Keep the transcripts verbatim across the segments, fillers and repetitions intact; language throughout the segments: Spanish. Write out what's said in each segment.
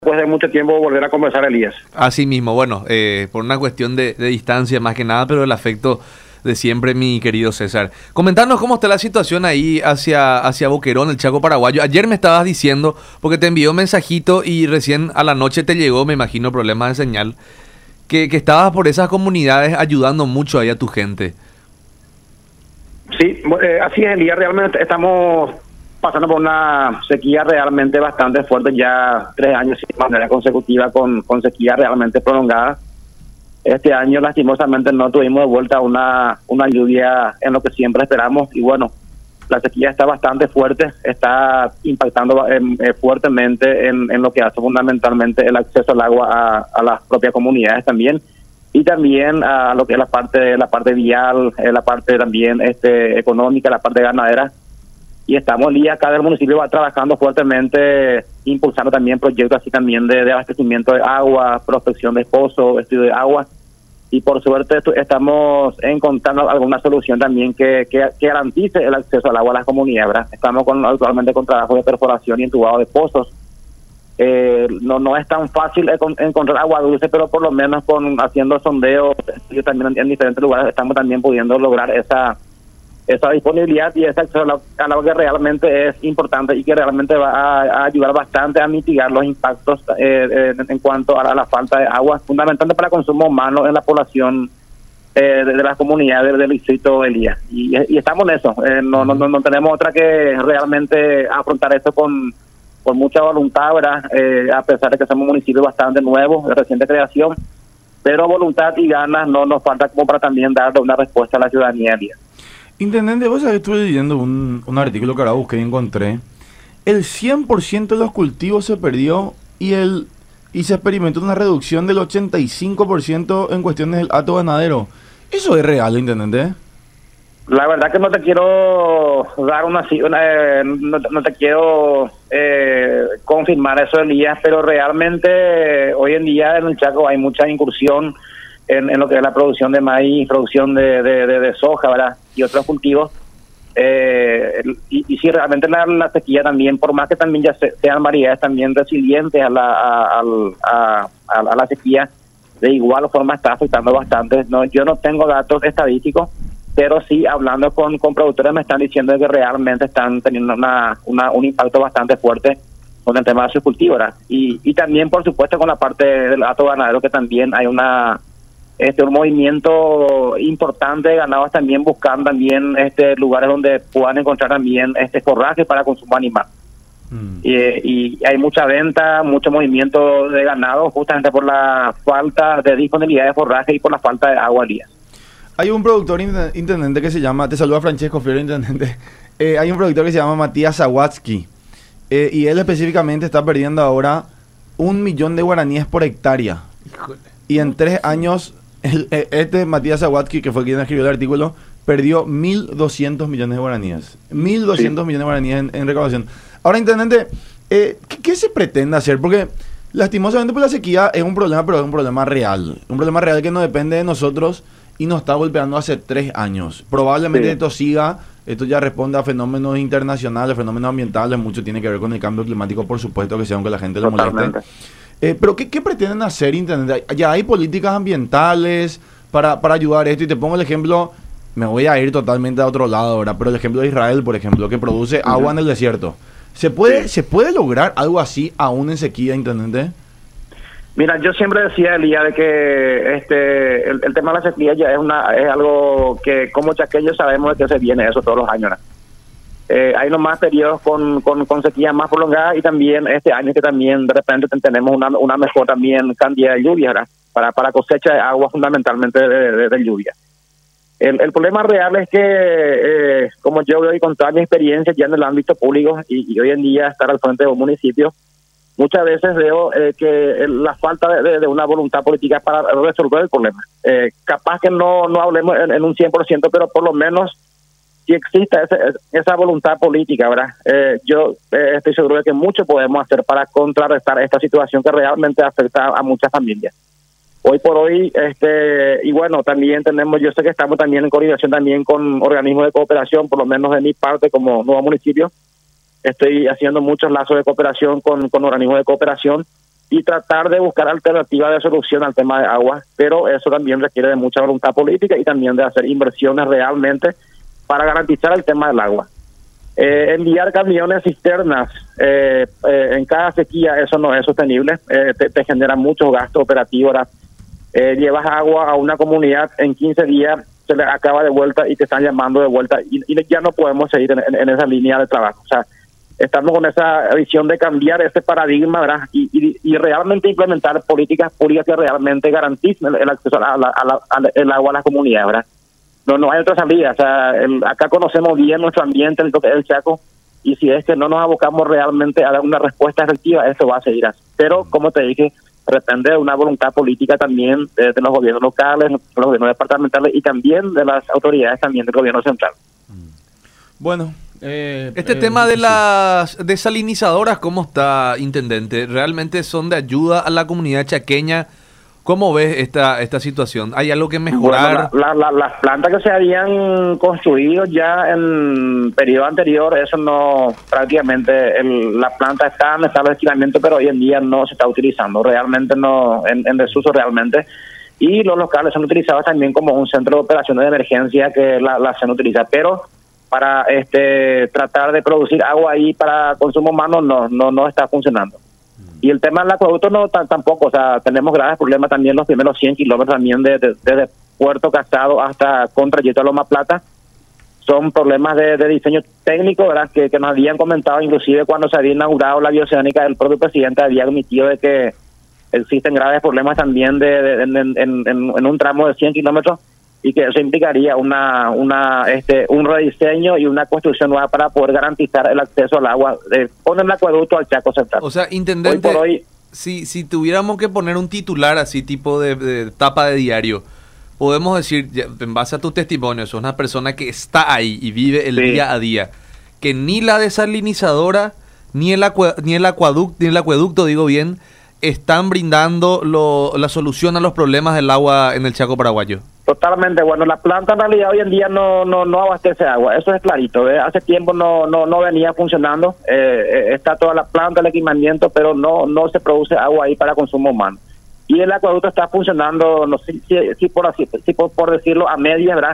después de mucho tiempo volver a conversar, Elías. Así mismo, bueno, eh, por una cuestión de, de distancia más que nada, pero el afecto de siempre, mi querido César. Comentarnos cómo está la situación ahí hacia, hacia Boquerón, el Chaco paraguayo. Ayer me estabas diciendo, porque te envió un mensajito y recién a la noche te llegó, me imagino, problemas de señal, que, que estabas por esas comunidades ayudando mucho ahí a tu gente. Sí, eh, así es, Elías. Realmente estamos pasando por una sequía realmente bastante fuerte, ya tres años de manera consecutiva con, con sequía realmente prolongada. Este año lastimosamente no tuvimos de vuelta una, una lluvia en lo que siempre esperamos y bueno, la sequía está bastante fuerte, está impactando eh, eh, fuertemente en, en lo que hace fundamentalmente el acceso al agua a, a las propias comunidades también y también a lo que es la parte la parte vial, eh, la parte también este económica, la parte ganadera. Y estamos el día acá del municipio va trabajando fuertemente, impulsando también proyectos así también de, de abastecimiento de agua, prospección de pozos, estudio de agua. Y por suerte estamos encontrando alguna solución también que, que, que garantice el acceso al agua a las comunidades, ¿verdad? Estamos con, actualmente con trabajo de perforación y entubado de pozos. Eh, no no es tan fácil encontrar agua dulce, pero por lo menos con haciendo sondeos y también en diferentes lugares estamos también pudiendo lograr esa esa disponibilidad y ese acceso a algo que realmente es importante y que realmente va a, a ayudar bastante a mitigar los impactos eh, eh, en cuanto a la, a la falta de agua, fundamentalmente para consumo humano en la población eh, de, de las comunidades del distrito Elías. Y, y estamos en eso, eh, no, no, no, no tenemos otra que realmente afrontar eso con, con mucha voluntad, ¿verdad? Eh, a pesar de que somos un municipio bastante nuevo, de reciente creación, pero voluntad y ganas no nos falta como para también darle una respuesta a la ciudadanía Elías. Intendente, vos sabés, estuve leyendo un, un artículo que ahora busqué y encontré. El cien por ciento de los cultivos se perdió y el y se experimentó una reducción del ochenta y cinco por ciento en cuestiones del hato ganadero. ¿Eso es real, Intendente? La verdad que no te quiero dar una... una no, no te quiero eh, confirmar eso, Elías, pero realmente hoy en día en el Chaco hay mucha incursión En, en lo que es la producción de maíz, producción de, de, de, de soja, ¿verdad? Y otros cultivos. Eh, y, y sí, realmente la, la sequía también, por más que también ya se, sean variedades también resilientes a la, a, a, a, a la sequía, de igual forma está afectando bastante. No, yo no tengo datos estadísticos, pero sí, hablando con, con productores me están diciendo que realmente están teniendo una, una un impacto bastante fuerte con el tema de sus cultivos, ¿verdad? Y, y también, por supuesto, con la parte del hato ganadero, que también hay una... Este un movimiento importante de ganados también buscando también este lugares donde puedan encontrar también este forraje para consumo animal. Mm. Y, y hay mucha venta, mucho movimiento de ganado justamente por la falta de disponibilidad de forraje y por la falta de agua al día. Hay un productor intendente que se llama, te saluda Francesco Fiero, intendente. Eh, hay un productor que se llama Matías Zawatsky eh, y él específicamente está perdiendo ahora un millón de guaraníes por hectárea. Híjole. Y en tres años El, este Matías Zawatsky, que fue quien escribió el artículo, perdió mil doscientos millones de guaraníes. mil doscientos sí. millones de guaraníes en, en recaudación. Ahora, intendente, eh, ¿qué, ¿qué se pretende hacer? Porque lastimosamente pues, la sequía es un problema, pero es un problema real. Un problema real que no depende de nosotros y nos está golpeando hace tres años. Probablemente sí. esto siga, esto ya responde a fenómenos internacionales, fenómenos ambientales, mucho tiene que ver con el cambio climático, por supuesto que sea, aunque la gente le moleste. Eh, pero ¿qué, ¿qué pretenden hacer, intendente? Ya hay políticas ambientales para, para ayudar a esto. Y te pongo el ejemplo, me voy a ir totalmente a otro lado ahora, pero el ejemplo de Israel, por ejemplo, que produce uh-huh. agua en el desierto. ¿Se puede, ¿Se puede lograr algo así aún en sequía, intendente? Mira, yo siempre decía, Elías, de que este el, el tema de la sequía ya es una es algo que como chaqueños sabemos de que se viene eso todos los años, ¿no? Eh, hay nomás periodos con, con, con sequía más prolongada y también este año que también de repente tenemos una, una mejor también cantidad de lluvia, ¿verdad? Para, para cosecha de agua fundamentalmente de, de, de lluvia. El, el problema real es que, eh, como yo veo y con toda mi experiencia ya en el ámbito público y, y hoy en día estar al frente de un municipio, muchas veces veo eh, que la falta de, de una voluntad política para resolver el problema. Eh, capaz que no, no hablemos en, en un cien por ciento, pero por lo menos si existe ese, esa voluntad política, ¿verdad? Eh, yo eh, estoy seguro de que mucho podemos hacer para contrarrestar esta situación que realmente afecta a muchas familias. Hoy por hoy, este y bueno, también tenemos, yo sé que estamos también en coordinación también con organismos de cooperación, por lo menos de mi parte como nuevo municipio. Estoy haciendo muchos lazos de cooperación con, con organismos de cooperación y tratar de buscar alternativas de solución al tema de agua, pero eso también requiere de mucha voluntad política y también de hacer inversiones realmente para garantizar el tema del agua. Eh, enviar camiones cisternas eh, eh, en cada sequía, eso no es sostenible, eh, te, te genera muchos gastos operativos. Eh, llevas agua a una comunidad, en quince días se le acaba de vuelta y te están llamando de vuelta y, y ya no podemos seguir en, en, en esa línea de trabajo. O sea, estamos con esa visión de cambiar ese paradigma, ¿verdad? Y, y, y realmente implementar políticas públicas que realmente garanticen el, el acceso a la, a la, a el agua a las comunidades, ¿verdad? No, no hay otra salida. O sea, el, acá conocemos bien nuestro ambiente, el, el Chaco, y si es que no nos abocamos realmente a dar una respuesta efectiva, eso va a seguir así. Pero, como te dije, depende de una voluntad política también de, de los gobiernos locales, de los gobiernos departamentales y también de las autoridades también del gobierno central. Bueno, eh, este eh, tema de sí. las desalinizadoras, ¿cómo está, intendente? ¿Realmente son de ayuda a la comunidad chaqueña? ¿Cómo ves esta esta situación? ¿Hay algo que mejorar? Bueno, la, la, la, las plantas que se habían construido ya en periodo anterior, eso no, prácticamente el, la planta está en estado de estiramiento, pero hoy en día no se está utilizando, realmente no, en, en desuso realmente. Y los locales son utilizados también como un centro de operaciones de emergencia que la, la se utiliza, pero para este tratar de producir agua ahí para consumo humano no, no, no está funcionando. Y el tema del acueducto no t- tampoco, o sea, tenemos graves problemas también los primeros cien kilómetros también de, de, desde Puerto Casado hasta con trayecto a Loma Plata. Son problemas de, de diseño técnico, ¿verdad? Que, que nos habían comentado, inclusive cuando se había inaugurado la bioceánica, el propio presidente había admitido de que existen graves problemas también de, de, en, en, en, en un tramo de cien kilómetros y que eso implicaría una una este un rediseño y una construcción nueva para poder garantizar el acceso al agua eh, con el acueducto al Chaco Central. O sea, intendente, hoy por hoy, si, si tuviéramos que poner un titular así tipo de, de tapa de diario, podemos decir, ya, en base a tu testimonio, sos una persona que está ahí y vive el sí. día a día, que ni la desalinizadora, ni el, acue, ni el acueducto, ni el acueducto, digo bien, están brindando lo, la solución a los problemas del agua en el Chaco paraguayo. Totalmente, bueno, la planta en realidad hoy en día no no no abastece agua, eso es clarito, ¿eh? Hace tiempo no no no venía funcionando, eh, eh, está toda la planta, el equipamiento, pero no no se produce agua ahí para consumo humano. Y el acueducto está funcionando, no sé si, si por así si por, por decirlo, a medias, ¿verdad?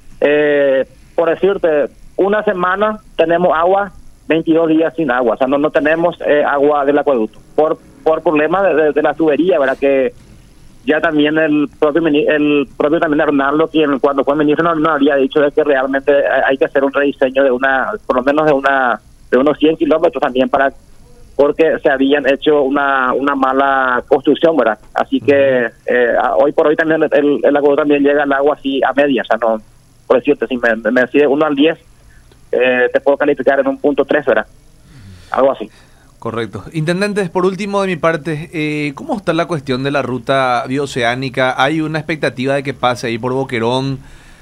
Eh, por decirte, una semana tenemos agua, veintidós días sin agua, o sea, no no tenemos eh, agua del acueducto, por por problemas de, de, de la tubería, ¿verdad? Que ya también el propio el propio también Arnaldo, quien cuando fue ministro no, no había dicho de que realmente hay que hacer un rediseño de una, por lo menos de una de unos cien kilómetros también para porque se habían hecho una una mala construcción, ¿verdad? Así que eh, hoy por hoy también el, el, el acueducto también llega al agua así a media, o sea, no, por decirte, si me, me decide uno al diez, eh, te puedo calificar en un punto tres, ¿verdad? Algo así. Correcto. Intendentes, por último de mi parte, eh, ¿cómo está la cuestión de la ruta bioceánica? ¿Hay una expectativa de que pase ahí por Boquerón?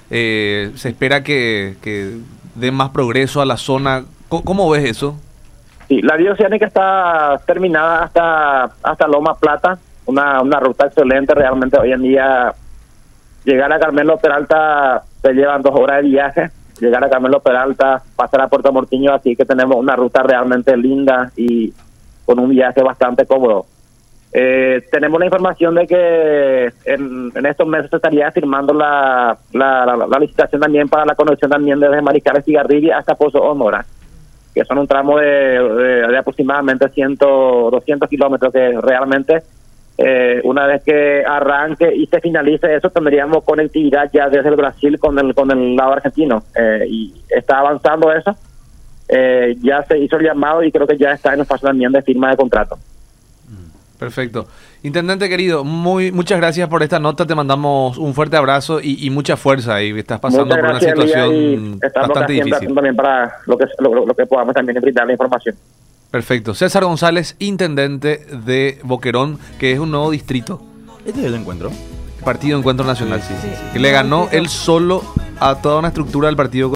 Eh, ¿Se espera que, que dé más progreso a la zona? ¿Cómo, cómo ves eso? Sí, la bioceánica está terminada hasta hasta Loma Plata, una, una ruta excelente realmente. Hoy en día llegar a Carmelo Peralta se llevan dos horas de viaje. Llegar a Carmelo Peralta, pasar a Puerto Mortiño, así que tenemos una ruta realmente linda y con un viaje bastante cómodo. Eh, tenemos la información de que en, en estos meses se estaría firmando la, la, la, la licitación también para la conexión también desde Mariscal Estigarribia hasta Pozo Honora, que son un tramo de, de, de aproximadamente cien, doscientos kilómetros que realmente Eh, una vez que arranque y se finalice eso, tendríamos conectividad ya desde el Brasil con el con el lado argentino. Eh, y está avanzando eso. Eh, ya se hizo el llamado y creo que ya está en fase también de firma de contrato. Perfecto. Intendente querido, muy muchas gracias por esta nota. Te mandamos un fuerte abrazo y, y mucha fuerza ahí. Estás pasando Muchas por una gracias, situación y estamos bastante difícil. también para lo que, lo, lo que podamos también brindar la información. Perfecto. César González, intendente de Boquerón, que es un nuevo distrito. Este es el encuentro. Partido Encuentro Nacional, sí, sí, Sí. sí. Que le ganó él solo a toda una estructura del partido.